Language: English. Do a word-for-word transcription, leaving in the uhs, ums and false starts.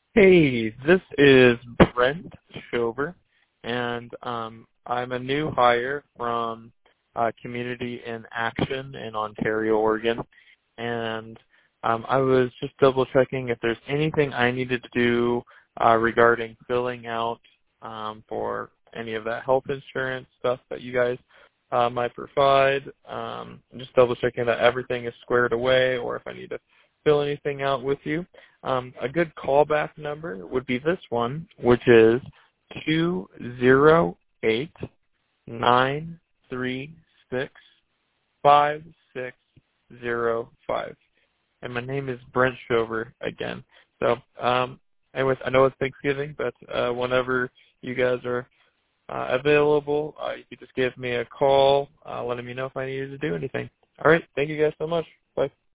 Hey, this is Brent Schover, and um, I'm a new hire from uh, Community in Action in Ontario, Oregon, and um, I was just double checking if there's anything I needed to do uh, regarding filling out um, for any of that health insurance stuff that you guys uh, might provide. Um, just double checking that everything is squared away, or if I need to fill anything out with you. Um, a good callback number would be this one, which is two zero eight nine three six five six zero five. And my name is Brent Schover again. So, um, anyways, I know it's Thanksgiving, but uh, whenever you guys are uh, available, uh, you could just give me a call, uh, letting me know if I needed to do anything. All right, thank you guys so much. Bye.